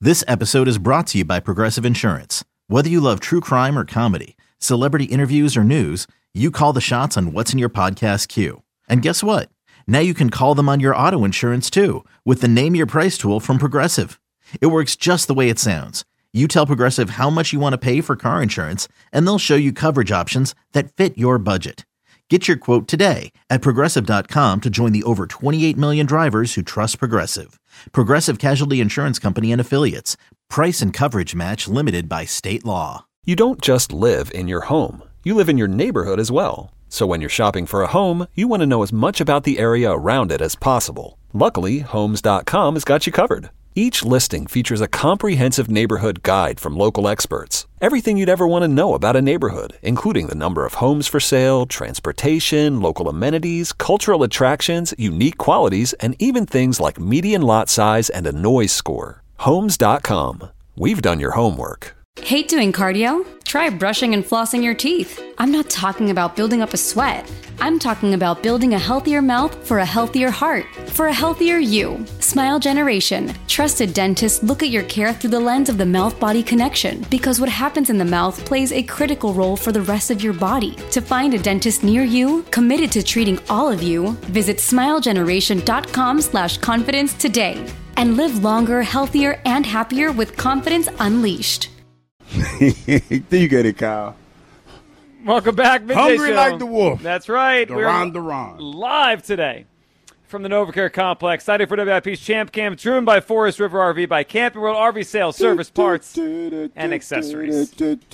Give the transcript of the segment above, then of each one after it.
This episode is brought to you by Progressive Insurance. Whether you love true crime or comedy, celebrity interviews or news, you call the shots on what's in your podcast queue. And guess what? Now you can call them on your auto insurance too with the Name Your Price tool from Progressive. It works just the way it sounds. You tell Progressive how much you want to pay for car insurance, and they'll show you coverage options that fit your budget. Get your quote today at Progressive.com to join the over 28 million drivers who trust Progressive. Progressive Casualty Insurance Company and Affiliates. Price and coverage match limited by state law. You don't just live in your home. You live in your neighborhood as well. So when you're shopping for a home, you want to know as much about the area around it as possible. Luckily, Homes.com has got you covered. Each listing features a comprehensive neighborhood guide from local experts. Everything you'd ever want to know about a neighborhood, including the number of homes for sale, transportation, local amenities, cultural attractions, unique qualities, and even things like median lot size and a noise score. Homes.com. We've done your homework. Hate doing cardio? Try brushing and flossing your teeth. I'm not talking about building up a sweat. I'm talking about building a healthier mouth for a healthier heart, for a healthier you. Smile Generation. Trusted dentists look at your care through the lens of the mouth-body connection, because what happens in the mouth plays a critical role for the rest of your body. To find a dentist near you, committed to treating all of you, visit smilegeneration.com/confidence today. And live longer, healthier, and happier with confidence unleashed. You get it, Kyle. Welcome back, Midday Hungry Show. like the wolf. That's right. Duran. Live today from the NovaCare Complex. Excited for WIP's Champ Camp, driven by Forest River RV, by Camping World RV Sales, Service, Parts, and Accessories.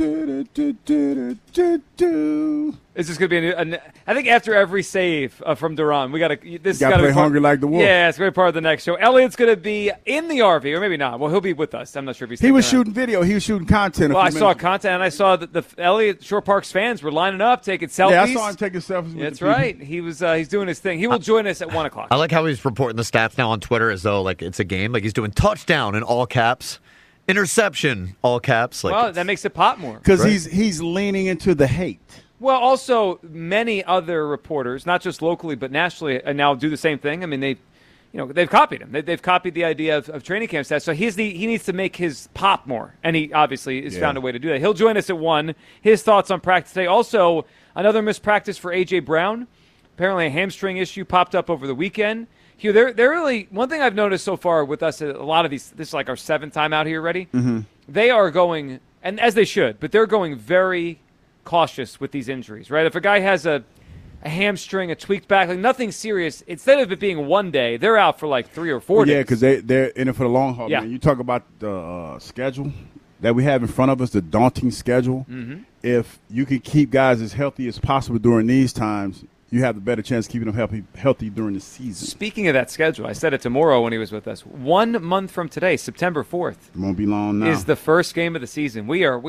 Is this going to be I think after every save from Duran, we got to. This got to play Hungry Like the Wolf. Yeah, it's going to be part of the next show. Elliot's going to be in the RV, or maybe not. Well, he'll be with us. I'm not sure if he's. He was shooting video. He was shooting content. Well, I saw content, and I saw that the Elliott Shore Parks fans were lining up, taking selfies. Yeah, I saw him taking selfies. That's right. He was. He's doing his thing. He will join us at 1:00. I like how he's reporting the stats now on Twitter as though like it's a game. Like he's doing touchdown in all caps, interception all caps. Like well, that makes it pop more because he's leaning into the hate. Well, also many other reporters, not just locally but nationally, now do the same thing. I mean, they've copied him. They've copied the idea of training camp stats. So he needs to make his pop more, and he obviously has found a way to do that. He'll join us at 1:00. His thoughts on practice today. Also, another missed practice for A.J. Brown. Apparently, a hamstring issue popped up over the weekend. Hugh, they're really one thing I've noticed so far with us. A lot of these. This is like our 7th time out here already. Mm-hmm. They are going, and as they should, but they're going very cautious with these injuries, right? If a guy has a hamstring, a tweaked back, like nothing serious, instead of it being one day, they're out for like 3 or 4 days. Yeah, because they're in it for the long haul. Yeah. Man. You talk about the schedule that we have in front of us, the daunting schedule. Mm-hmm. If you can keep guys as healthy as possible during these times, you have the better chance of keeping them healthy during the season. Speaking of that schedule, I said it to Morrow when he was with us. 1 month from today, September 4th, it won't be long now, is the first game of the season. We are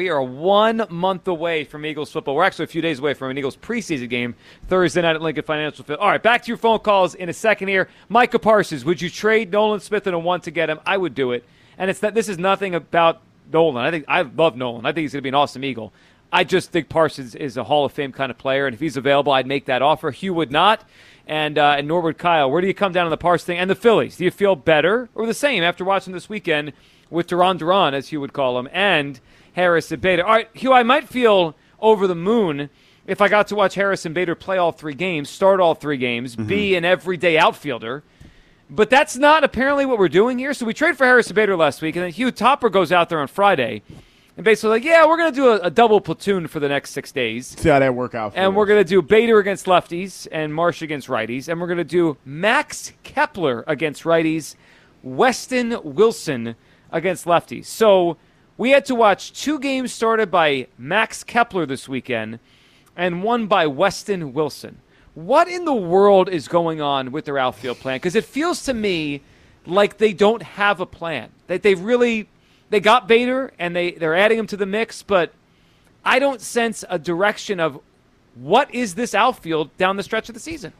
1 month away from Eagles football. We're actually a few days away from an Eagles preseason game Thursday night at Lincoln Financial Field. All right, back to your phone calls in a second here. Micah Parsons, would you trade Nolan Smith in a 1 to get him? I would do it. And this is nothing about Nolan. I love Nolan. I think he's going to be an awesome Eagle. I just think Parsons is a Hall of Fame kind of player, and if he's available, I'd make that offer. Hugh would not, and nor would Kyle. Where do you come down on the Parsons thing? And the Phillies, do you feel better or the same after watching this weekend with Duran, as Hugh would call him, and Harrison Bader? All right, Hugh, I might feel over the moon if I got to watch Harrison Bader play all 3 games, start all 3 games, be an everyday outfielder. But that's not apparently what we're doing here. So we traded for Harrison Bader last week, and then Hugh Topper goes out there on Friday and basically like, yeah, we're going to do a double platoon for the next 6 days. See how that work out for And us. we're going to do Bader against lefties and Marsh against righties. And we're going to do Max Kepler against righties, Weston Wilson against lefties. So we had to watch 2 games started by Max Kepler this weekend and 1 by Weston Wilson. What in the world is going on with their outfield plan? Because it feels to me like they don't have a plan. That they got Bader and they're adding him to the mix, but I don't sense a direction of what is this outfield down the stretch of the season.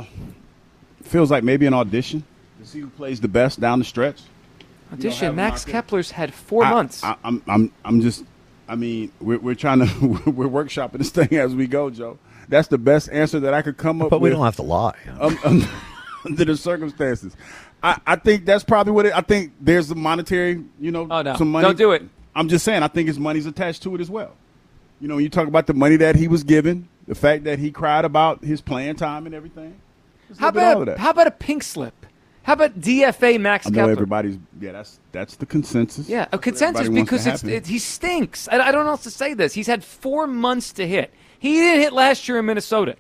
Feels like maybe an audition to see who plays the best down the stretch. Audition. Max Kepler's had 4 months. We're trying to we're workshopping this thing as we go, Joe. That's the best answer that I could come up with. But we don't have to lie. Under the circumstances. I think that's probably what I think there's the monetary, some money. Don't do it. I'm just saying, I think his money's attached to it as well. When you talk about the money that he was given, the fact that he cried about his playing time and everything. How about a pink slip? How about DFA Max Kepler? I know everybody's that's the consensus. Yeah, a consensus because he stinks. I don't know how else to say this. He's had 4 months to hit. He didn't hit last year in Minnesota.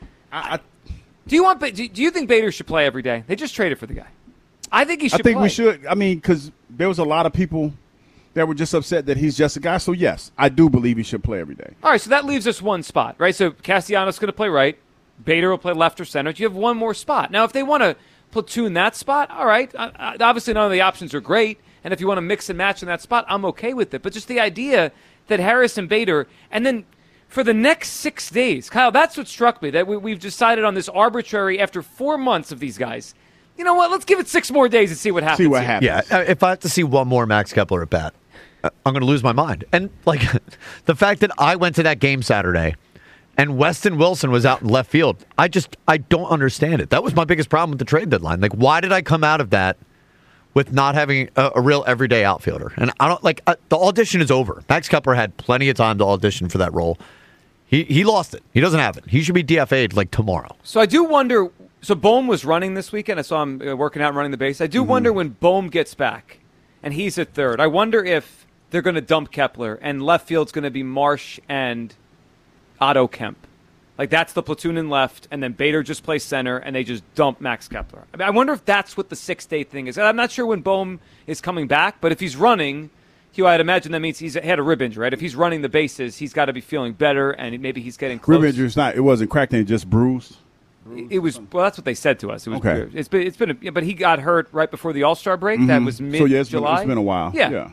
Do you think Bader should play every day? They just traded for the guy. I think he should play. I think we should. I mean, because there was a lot of people that were just upset that he's just a guy. So, yes, I do believe he should play every day. All right, so that leaves us one spot, right? So Castellanos going to play right. Bader will play left or center. You have one more spot. Now, if they want to platoon that spot, all right. Obviously, none of the options are great. And if you want to mix and match in that spot, I'm okay with it. But just the idea that Harris and Bader, and then for the next 6 days, Kyle, that's what struck me, that we've decided on this arbitrary, after 4 months of these guys, you know what, let's give it 6 more days and see what happens. Yeah, if I have to see one more Max Kepler at bat, I'm going to lose my mind. And, the fact that I went to that game Saturday and Weston Wilson was out in left field, I don't understand it. That was my biggest problem with the trade deadline. Why did I come out of that with not having a real everyday outfielder? And I don't the audition is over. Max Kepler had plenty of time to audition for that role. He lost it. He doesn't have it. He should be DFA'd tomorrow. So I do wonder. So Bohm was running this weekend. I saw him working out and running the base. I do wonder when Bohm gets back and he's at third. I wonder if they're going to dump Kepler and left field's going to be Marsh and Otto Kemp. That's the platoon in left, and then Bader just plays center, and they just dump Max Kepler. I wonder if that's what the 6-day thing is. I'm not sure when Bohm is coming back, but if he's running, I'd imagine that means he's had a rib injury, right? If he's running the bases, he's got to be feeling better, and maybe he's getting close. Rib injury it wasn't cracked, just bruised. It was that's what they said to us. It was okay. Weird. It's been but he got hurt right before the All-Star break. Mm-hmm. That was mid-July. It's been a while. Yeah.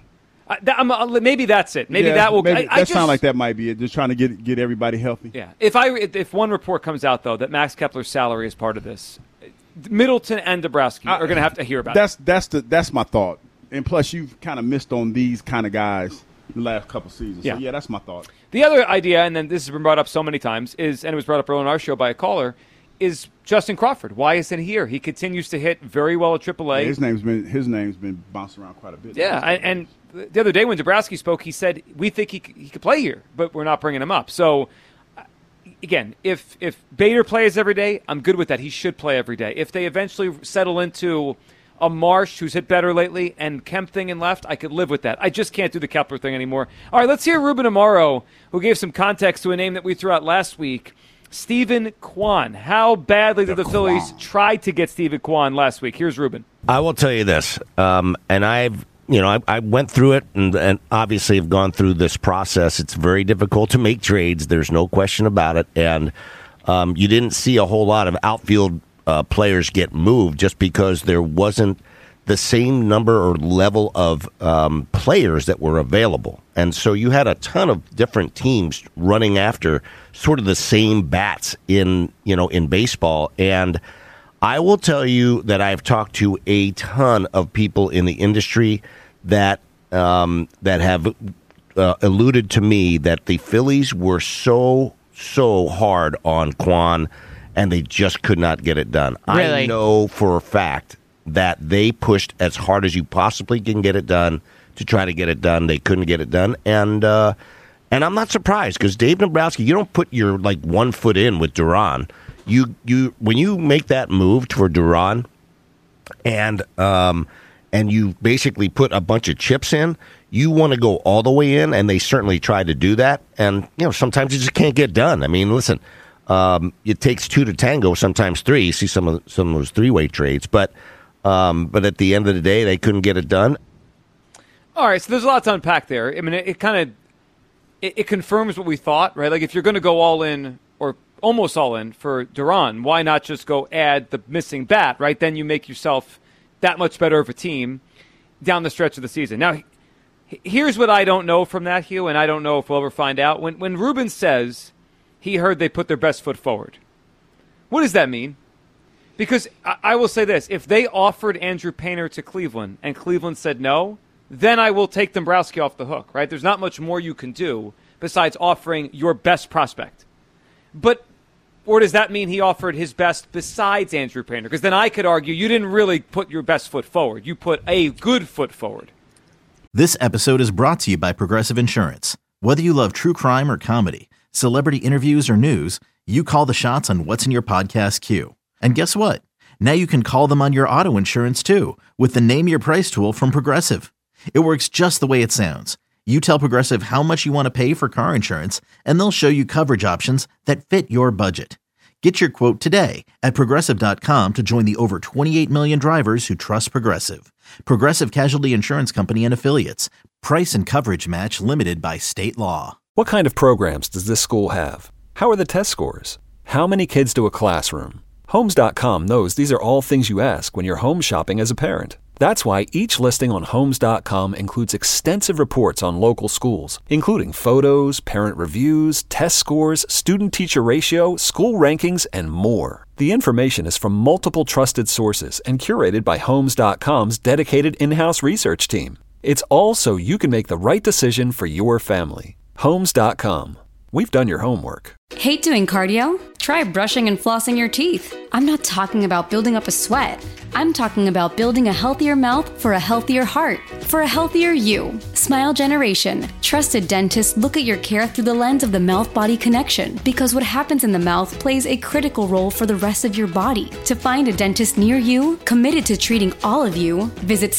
Maybe that's it. Maybe that will. That sounds like that might be it. Just trying to get everybody healthy. Yeah. If one report comes out though that Max Kepler's salary is part of this, Middleton and Dombrowski are going to have to hear about it. That's my thought. And plus, you've kind of missed on these kind of guys the last couple seasons. Yeah. So that's my thought. The other idea, and then this has been brought up so many times, and it was brought up earlier on our show by a caller, is Justin Crawford. Why isn't he here? He continues to hit very well at AAA. Yeah, his name's been bouncing around quite a bit. Yeah, and the other day when Dombrowski spoke, he said, we think he could play here, but we're not bringing him up. So, again, if Bader plays every day, I'm good with that. He should play every day. If they eventually settle into a Marsh who's hit better lately and Kemp thing in left, I could live with that. I just can't do the Kepler thing anymore. All right, let's hear Ruben Amaro, who gave some context to a name that we threw out last week, Stephen Kwan. How badly did the Phillies try to get Stephen Kwan last week? Here's Ruben. I will tell you this, and I went through it and obviously have gone through this process. It's very difficult to make trades. There's no question about it. And you didn't see a whole lot of outfield players get moved just because there wasn't the same number or level of players that were available. And so you had a ton of different teams running after sort of the same bats in baseball. And I will tell you that I've talked to a ton of people in the industry that have alluded to me that the Phillies were so hard on Kwan and they just could not get it done. Really? I know for a fact that they pushed as hard as you possibly can get it done to try to get it done. They couldn't get it done, and I'm not surprised because Dave Dombrowski, you don't put your 1 foot in with Duran. You when you make that move for Duran, and you basically put a bunch of chips in, you want to go all the way in, and they certainly tried to do that. And sometimes it just can't get done. I mean, listen, it takes 2 to tango, sometimes 3. You see some of those 3-way trades, but at the end of the day, they couldn't get it done. All right, so there's a lot to unpack there. I mean, it confirms what we thought, right? If you're going to go all in or almost all in for Duran, why not just go add the missing bat, right? Then you make yourself that much better of a team down the stretch of the season. Now, here's what I don't know from that, Hugh, and I don't know if we'll ever find out. When Ruben says he heard they put their best foot forward, what does that mean? Because I will say this, if they offered Andrew Painter to Cleveland and Cleveland said no, then I will take Dombrowski off the hook, right? There's not much more you can do besides offering your best prospect. But Or does that mean he offered his best besides Andrew Painter? Because then I could argue you didn't really put your best foot forward. You put a good foot forward. This episode is brought to you by Progressive Insurance. Whether you love true crime or comedy, celebrity interviews or news, you call the shots on what's in your podcast queue. And guess what? Now you can call them on your auto insurance too with the Name Your Price tool from Progressive. It works just the way it sounds. You tell Progressive how much you want to pay for car insurance, and they'll show you coverage options that fit your budget. Get your quote today at Progressive.com to join the over 28 million drivers who trust Progressive. Progressive Casualty Insurance Company and Affiliates. Price and coverage match limited by state law. What kind of programs does this school have? How are the test scores? How many kids do a classroom? Homes.com knows these are all things you ask when you're home shopping as a parent. That's why each listing on Homes.com includes extensive reports on local schools, including photos, parent reviews, test scores, student-teacher ratio, school rankings, and more. The information is from multiple trusted sources and curated by Homes.com's dedicated in-house research team. It's all so you can make the right decision for your family. Homes.com. We've done your homework. Hate doing cardio? Try brushing and flossing your teeth. I'm not talking about building up a sweat. I'm talking about building a healthier mouth for a healthier heart, for a healthier you. Smile Generation. Trusted dentists look at your care through the lens of the mouth-body connection because what happens in the mouth plays a critical role for the rest of your body. To find a dentist near you, committed to treating all of you, visit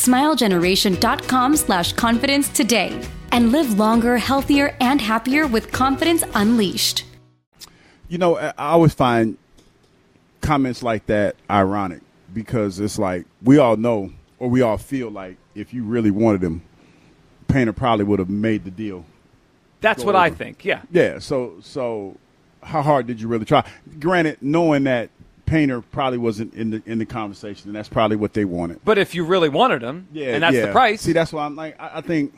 smilegeneration.com/confidence today. And live longer, healthier, and happier with confidence unleashed. You know, I always find comments like that ironic because it's like we all know or we all feel like if you really wanted him, Painter probably would have made the deal. That's what I think, yeah. Yeah, so how hard did you really try? Granted, knowing that Painter probably wasn't in the conversation, and that's probably what they wanted. But if you really wanted him, and that's the price. See, that's why I'm like, I think,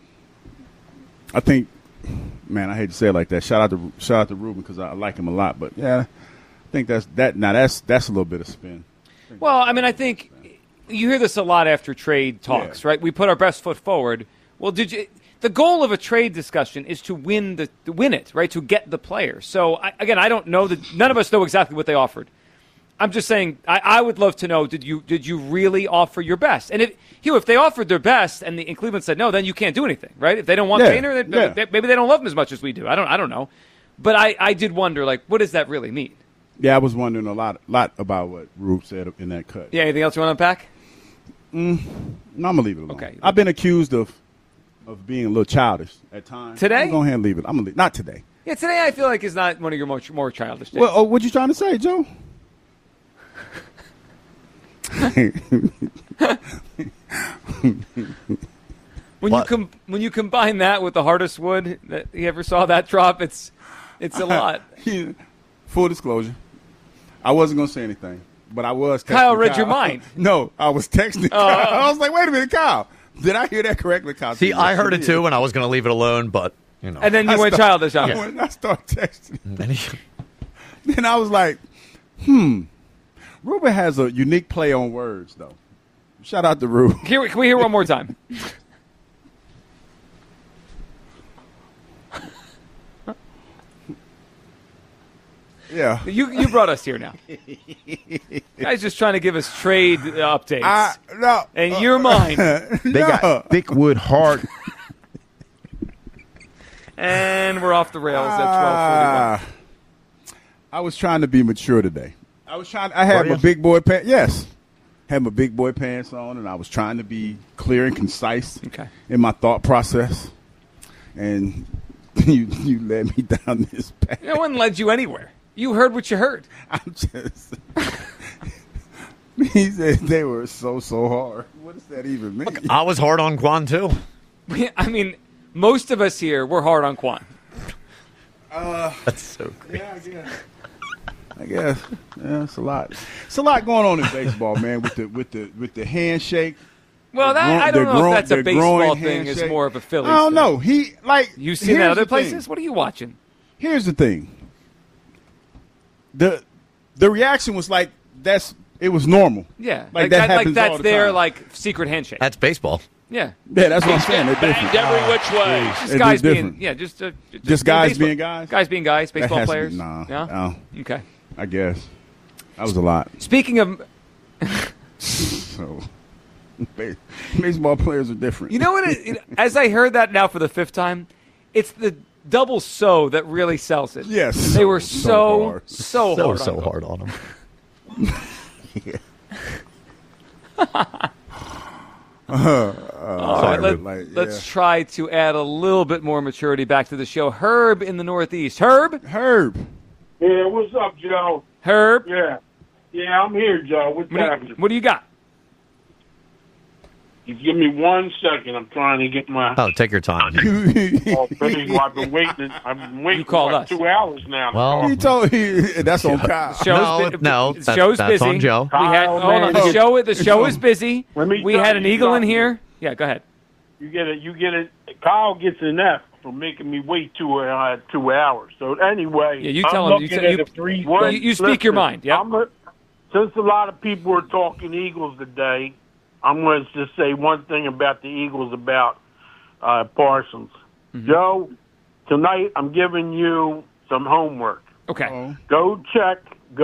man, I hate to say it like that. Shout out to Ruben because I like him a lot. But yeah, I think that's a little bit of spin. Well, I mean, I think you hear this a lot after trade talks, right? We put our best foot forward. Well, the goal of a trade discussion is to win it, right? To get the player. So I don't know that none of us know exactly what they offered. I'm just saying I would love to know, did you really offer your best? And if they offered their best and Cleveland said no, then you can't do anything, right? If they don't want Painter, maybe they don't love him as much as we do. I don't know. But I did wonder, like, what does that really mean? Yeah, I was wondering a lot about what Rube said in that cut. Yeah, anything else you want to unpack? No, I'm going to leave it alone. Okay. I've been accused of being a little childish at times. Today? I'm going to go ahead and leave it. I'm going to leave. Not today. Yeah, today I feel like is not one of your more childish days. Well, what you trying to say, Joe? When you combine that with the hardest wood that you ever saw that drop, it's a lot. Full disclosure, I wasn't going to say anything, but I was texting Kyle read your mind. No, I was texting Kyle. I was like, wait a minute, Kyle. Did I hear that correctly, Kyle? See, I heard it too, and I was going to leave it alone, but, you know. And then you went childish on it. When I started texting, then I was like, Ruben has a unique play on words, though. Shout out to Ruben. Can we hear one more time? Yeah. You brought us here now. Guys just trying to give us trade updates. No. And your mind. They got thick wood hard. And we're off the rails at 12:41. I was trying to be mature today. I had my big boy pants. Yes. Had my big boy pants on, and I was trying to be clear and concise in my thought process. And you led me down this path. No one led you anywhere. You heard what you heard. I'm just. He said they were so hard. What does that even mean? Look, I was hard on Quan too. I mean, most of us here were hard on Quan. That's so great. Yeah, I guess. Yeah, it's a lot. It's a lot going on in baseball, man. With the handshake. Well, I don't know if that's a baseball thing. It's more of a Phillies thing. I don't know. You seen that other places? What are you watching? Here's the thing. The reaction was like it was normal. Yeah, like that happens that's all the their time. like secret handshake. That's baseball. Yeah. Yeah, that's what I'm saying. They're different. Every which way. Just They're guys different. being Just guys being guys? Guys being guys, That baseball has to be- players. nah. Yeah? Okay. I guess. That was a lot. Speaking of So, baseball players are different. You know what? As I heard that now for the fifth time, it's the double so that really sells it. Yes. They were So so hard. hard on hard on them. All right, let's try to add a little bit more maturity back to the show. Herb in the Northeast. Herb? Yeah, what's up, Joe? Herb? Yeah, I'm here, Joe. What's happening? What do you got? You give me 1 second. I'm trying to get my. Oh, take your time. I've been waiting. You called for us. 2 hours now. Well, He told that's on Kyle. The show's that's busy. on Joe. We had, Kyle, hold on. man. The show is busy. Let me We tell had an you eagle in something. here. Yeah, go ahead. You get it. Kyle gets an F for making me wait 2 hours. So anyway, Yeah, you tell him. You speak your mind. Yeah. Since a lot of people are talking Eagles today, I'm going to just say one thing about the Eagles about Parsons. Mm-hmm. Joe, tonight I'm giving you some homework. Okay. Go check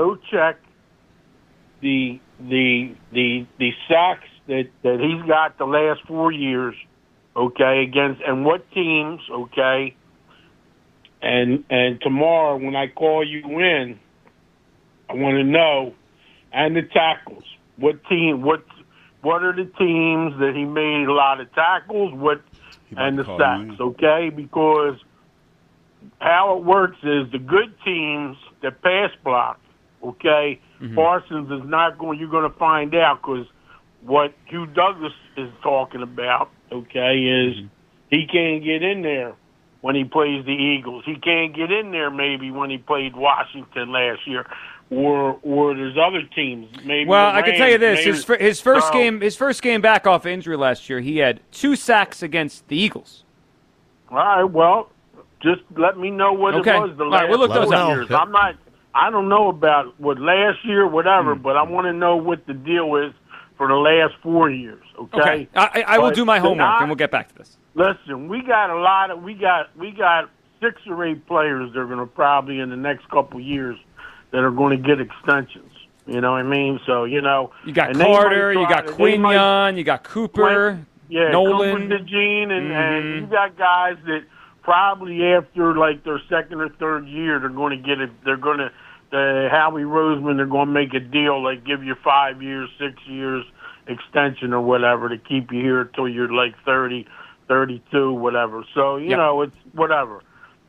the sacks that he's got the last 4 years, okay, against and what teams, okay. And tomorrow when I call you in, I want to know, and the tackles. What are the teams that he made a lot of tackles? And the sacks, okay? Because how it works is the good teams that pass block, okay? Mm-hmm. Parsons is not going. You're going to find out because what Hugh Douglas is talking about, okay, is he can't get in there when he plays the Eagles. He can't get in there maybe when he played Washington last year. Or there's other teams. Maybe. Well, the I can tell you Rams, this: maybe- his first game back off injury last year, he had 2 sacks against the Eagles. All right. Well, just let me know what Okay. it was the All last right, we'll look those 4 up. years. I don't know about what last year, whatever, but I want to know what the deal is for the last 4 years. Okay. I will But do my homework, tonight- and we'll get back to this. Listen, we got a lot of we got 6 or 8 players that are going to probably in the next couple years that are going to get extensions. You know what I mean? So you got and they Carter, might you got try- they might- Quinion, you got Cooper, Nolan. Cooper DeJean, and you got guys that probably after like their second or third year they're going to get it. They're going to Howie Roseman. They're going to make a deal like give you 5 years, 6 years extension or whatever to keep you here until you're like 30, 32, whatever. So you know it's whatever.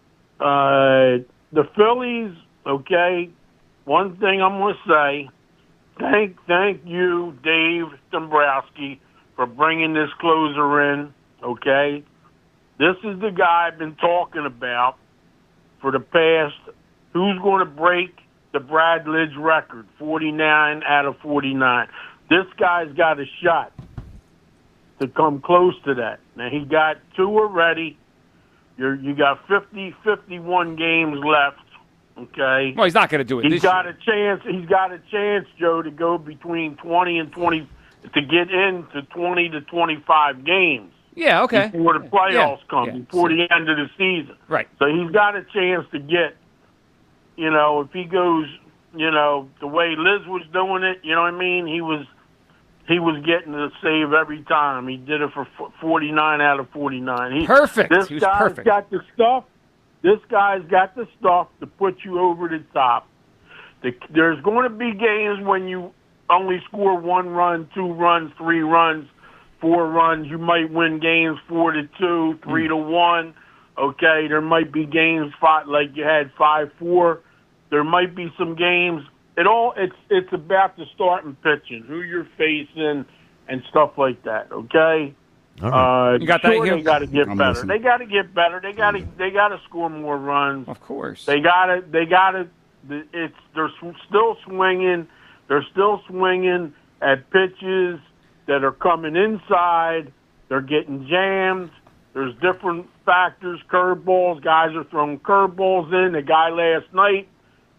The Phillies, okay. One thing I'm going to say, thank you, Dave Dombrowski, for bringing this closer in, okay? This is the guy I've been talking about for the past, who's going to break the Brad Lidge record, 49 out of 49. This guy's got a shot to come close to that. Now, he got 2 already. You got 51 games left. Okay. Well, he's not going to do it. He's got a chance. He's got a chance, Joe, to go between 20 and 20 to get into 20 to 25 games. Yeah. Okay. Before the playoffs come, Yeah. before the end of the season. Right. So he's got a chance to get. If he goes, the way Liz was doing it, you know what I mean. He was getting the save every time. He did it for 49 out of 49. Perfect. This He was guy's perfect. got the stuff. This guy's got the stuff to put you over the top. There's going to be games when you only score 1 run, 2 runs, 3 runs, 4 runs. You might win games 4-2, 3-1. Okay, there might be games like you had 5-4. There might be some games. It's about the starting pitching, who you're facing, and stuff like that. Okay. You got that, Hugh? They got to get I'm better. listening. They got to get better. They got to score more runs. Of course. They got to. They're still swinging. They're still swinging at pitches that are coming inside. They're getting jammed. There's different factors. Curveballs. Guys are throwing curveballs in. The guy last night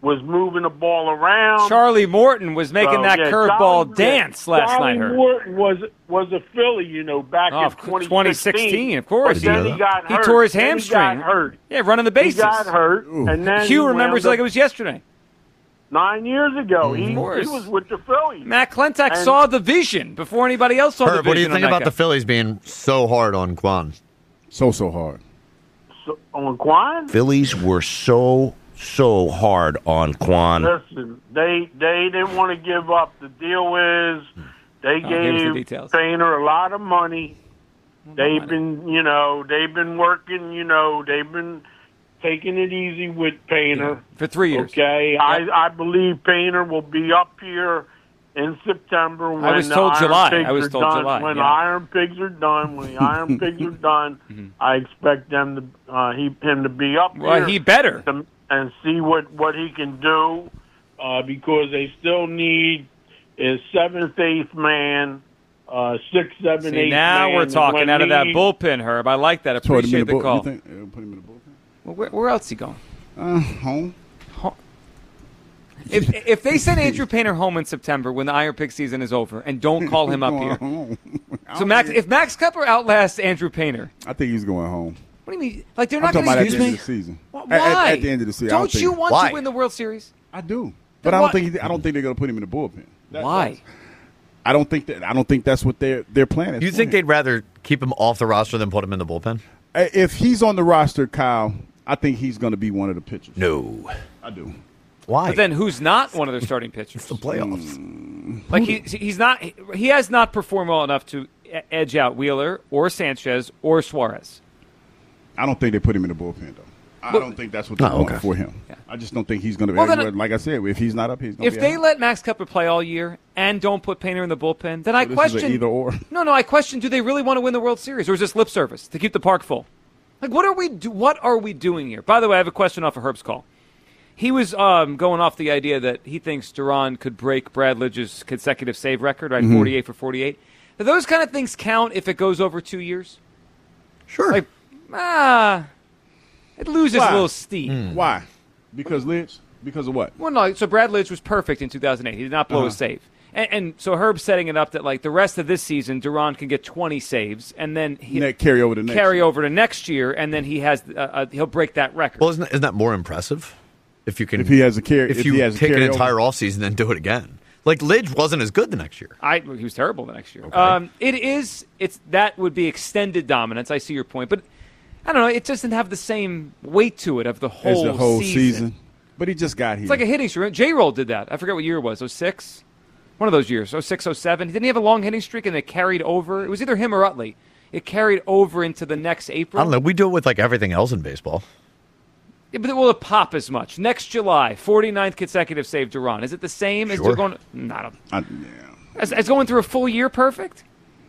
was moving the ball around. Charlie Morton was making that curveball dance last night. Charlie Morton was a Philly, back in 2016. Of course. But then he got hurt. He tore his hamstring. He got hurt. Yeah, running the bases. He got hurt. And then Hugh remembers like it was yesterday. 9 years ago. He was with the Phillies. Matt Klentak saw the vision before anybody else saw the vision. What do you think about the Phillies being so hard on Quan? So hard. On Quan? Phillies were so hard on Quan. Listen, they didn't want to give up. The deal is they gave Painter a lot of money. They've been working, they've been taking it easy with Painter. For 3 years. Okay, yep. I believe Painter will be up here in September when I was told July. When the Iron Pigs are done, I expect him to be up here. Well, he better. And see what he can do because they still need his 7th, 8th man, 6th, 7th, 8th man. Now we're talking out of that bullpen, Herb. I like that. Appreciate the call. You think put him in the bullpen? Well, where else is he going? Home. If they send Andrew Painter home in September when the Iron Pig season is over and don't call him up here. So if Max Kepler outlasts Andrew Painter. I think he's going home. What do you mean? Like, they're not going to use me? At the end of the season. Why? At the end of the season. Don't you want to win the World Series? I do. But I don't think they're going to put him in the bullpen. Why? I don't think that's what their plan is. You think they'd rather keep him off the roster than put him in the bullpen? If he's on the roster, Kyle, I think he's going to be one of the pitchers. No. I do. Why? But then who's not one of their starting pitchers? It's the playoffs. Like he's not. He has not performed well enough to edge out Wheeler or Sanchez or Suarez. I don't think they put him in the bullpen, though. I don't think that's what they're going for him. Yeah. I just don't think he's going to. Like I said, if he's not up, he's going to be If they let Max Kepler play all year and don't put Painter in the bullpen, then I question. Either or. No, I question. Do they really want to win the World Series, or is this lip service to keep the park full? Like, what are we doing here? By the way, I have a question off of Herb's call. He was going off the idea that he thinks Duran could break Brad Lidge's consecutive save record, right? 48 for 48. Do those kind of things count if it goes over 2 years? Sure. Like, it loses a little steam. Why? Because Lidge? Because of what? Well, no. So Brad Lidge was perfect in 2008. He did not blow a save. And so Herb's setting it up that, like, the rest of this season, Duran can get 20 saves, and then carry over to next year, and then he has he'll break that record. Well, isn't that more impressive? If you he has a carry, if you take an entire offseason and then do it again. Like, Lidge wasn't as good the next year. He was terrible the next year. Okay. That would be extended dominance. I see your point, but I don't know. It doesn't have the same weight to it of the whole season. But he just got here. It's like a hitting streak. J-Roll did that. I forget what year it was. 06? One of those years. 06, 07. Didn't he have a long hitting streak and it carried over? It was either him or Utley. It carried over into the next April. I don't know. We do it with, like, everything else in baseball. Yeah, but will it pop as much? Next July, 49th consecutive save Duran. Is it the same as they're going? As going through a full year perfect?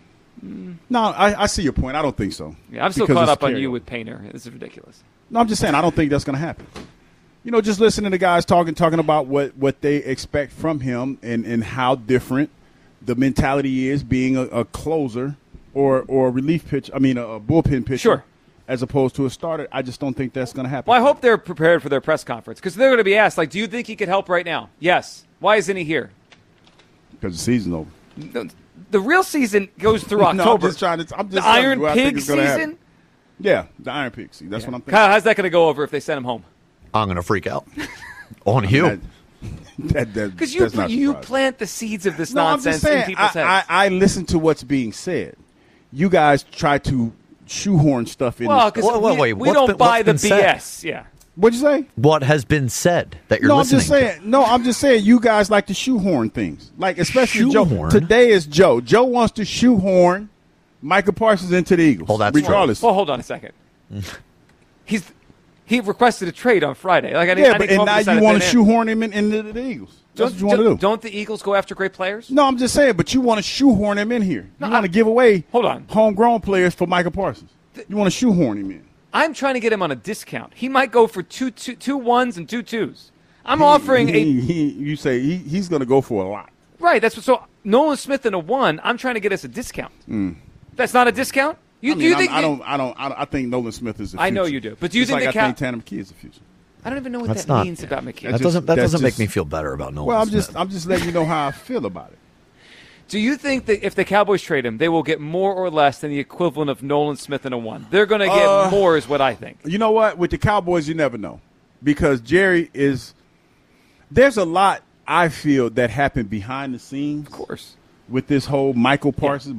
No, I see your point. I don't think so. Yeah, I'm still caught up on you with Painter. This is ridiculous. No, I'm just saying I don't think that's going to happen. Just listening to guys talking about what they expect from him and how different the mentality is being a closer or a relief pitch. I mean, a bullpen pitcher. Sure. As opposed to a starter, I just don't think that's going to happen. Well, I hope they're prepared for their press conference because they're going to be asked, like, do you think he could help right now? Yes. Why isn't he here? Because the season's over. The real season goes through October. No, I'm just the Iron Pig season? Yeah, the Iron Pig season. That's what I'm thinking. Kyle, how's that going to go over if they send him home? I'm going to freak out. On you. Because you plant the seeds of this nonsense in people's heads. I listen to what's being said. You guys try to shoehorn stuff in. Well, because we don't buy the BS. Said? Yeah. What'd you say? What has been said that you're listening to? I'm just saying you guys like to shoehorn things. Like, especially Joe. Today is Joe. Joe wants to shoehorn Micah Parsons into the Eagles. Oh, that's regardless. Well, hold on a second. He requested a trade on Friday. Like, but now you want to shoehorn him into the Eagles. That's what you want to do. Don't the Eagles go after great players? No, I'm just saying, but you want to shoehorn him in here. You want to give away homegrown players for Micah Parsons. You want to shoehorn him in. I'm trying to get him on a discount. He might go for two ones and 2 2s. I'm offering you say he's going to go for a lot. Right. That's what. So Nolan Smith in a 1. I'm trying to get us a discount. That's not a discount. I think Nolan Smith is the future. I know you do, but do you think I think Tanner McKee is the future? I don't even know what that means about McKinnon. That doesn't make me feel better about Nolan. Well, I'm just letting you know how I feel about it. Do you think that if the Cowboys trade him, they will get more or less than the equivalent of Nolan Smith in a 1? They're going to get more, is what I think. You know what? With the Cowboys, you never know, because Jerry is. There's a lot I feel that happened behind the scenes. Of course. With this whole Michael Parsons.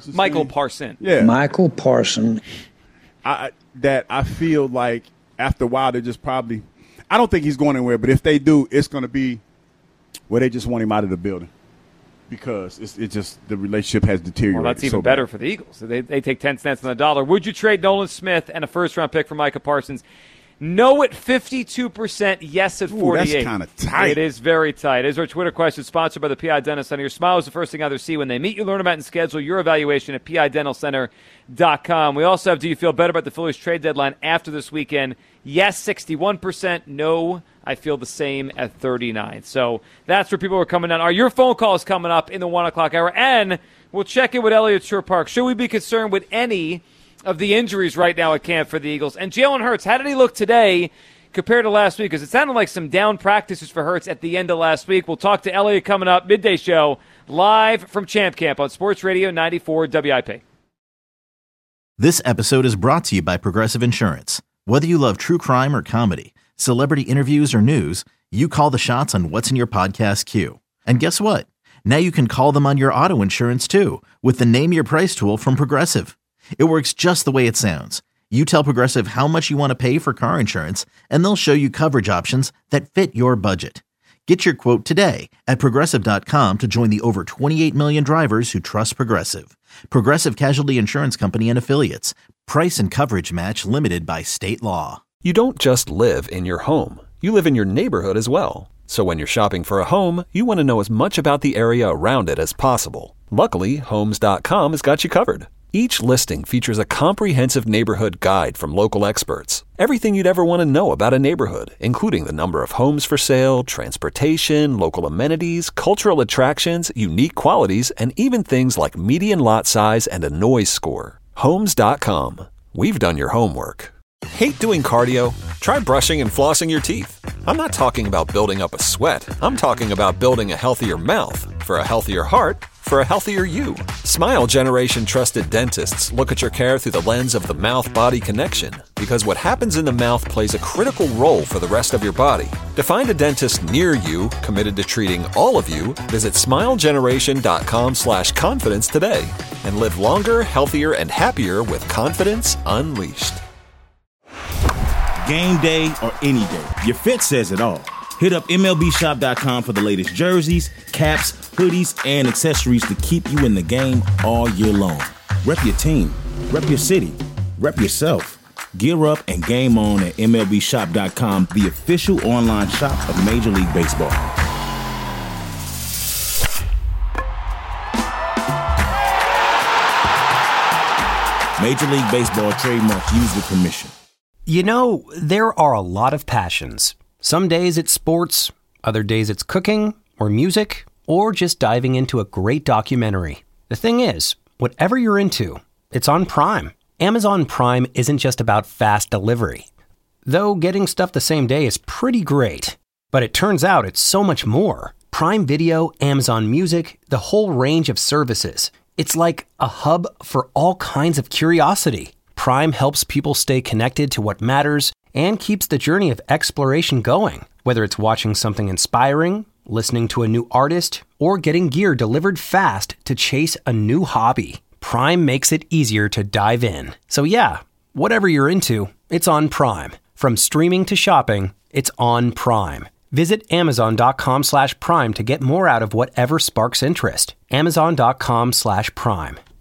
Yeah. Michael Parsons. That I feel like after a while they just probably. I don't think he's going anywhere, but if they do, it's going to be where they just want him out of the building. Because it's just the relationship has deteriorated. Well, that's even better for the Eagles. They take 10 cents on the dollar. Would you trade Nolan Smith and a first-round pick for Micah Parsons? No at 52%, yes at 48%. That's kind of tight. It is very tight. It is our Twitter question, sponsored by the PI Dental Center. Your smile is the first thing others see when they meet you. Learn about and schedule your evaluation at PIDentalCenter.com. We also have, do you feel better about the Phillies trade deadline after this weekend? Yes, 61%. No, I feel the same at 39%. So that's where people are coming down. Are your phone calls coming up in the 1 o'clock hour? And we'll check in with Elliott Shore Park. Should we be concerned with any of the injuries right now at camp for the Eagles? And Jalen Hurts, how did he look today compared to last week? Because it sounded like some down practices for Hurts at the end of last week. We'll talk to Elliott coming up. Midday show, live from Champ Camp on Sports Radio 94 WIP. This episode is brought to you by Progressive Insurance. Whether you love true crime or comedy, celebrity interviews or news, you call the shots on what's in your podcast queue. And guess what? Now you can call them on your auto insurance too with the Name Your Price tool from Progressive. It works just the way it sounds. You tell Progressive how much you want to pay for car insurance, and they'll show you coverage options that fit your budget. Get your quote today at Progressive.com to join the over 28 million drivers who trust Progressive. Progressive Casualty Insurance Company and Affiliates. Price and coverage match limited by state law. You don't just live in your home. You live in your neighborhood as well. So when you're shopping for a home, you want to know as much about the area around it as possible. Luckily, Homes.com has got you covered. Each listing features a comprehensive neighborhood guide from local experts. Everything you'd ever want to know about a neighborhood, including the number of homes for sale, transportation, local amenities, cultural attractions, unique qualities, and even things like median lot size and a noise score. Homes.com. We've done your homework. Hate doing cardio? Try brushing and flossing your teeth. I'm not talking about building up a sweat. I'm talking about building a healthier mouth for a healthier heart for a healthier you. Smile Generation trusted dentists look at your care through the lens of the mouth-body connection, because what happens in the mouth plays a critical role for the rest of your body. To find a dentist near you committed to treating all of you, visit smilegeneration.com/confidence today and live longer, healthier, and happier with confidence unleashed. Game day or any day, your fit says it all. Hit up MLBshop.com for the latest jerseys, caps, hoodies, and accessories to keep you in the game all year long. Rep your team, rep your city, rep yourself. Gear up and game on at MLBshop.com, the official online shop of Major League Baseball. Major League Baseball trademark used with permission. You know, there are a lot of passions. Some days it's sports, other days it's cooking, or music, or just diving into a great documentary. The thing is, whatever you're into, it's on Prime. Amazon Prime isn't just about fast delivery. Though getting stuff the same day is pretty great. But it turns out it's so much more. Prime Video, Amazon Music, the whole range of services. It's like a hub for all kinds of curiosity. Prime helps people stay connected to what matters and keeps the journey of exploration going. Whether it's watching something inspiring, listening to a new artist, or getting gear delivered fast to chase a new hobby, Prime makes it easier to dive in. So yeah, whatever you're into, it's on Prime. From streaming to shopping, it's on Prime. Visit Amazon.com/Prime to get more out of whatever sparks interest. Amazon.com/Prime.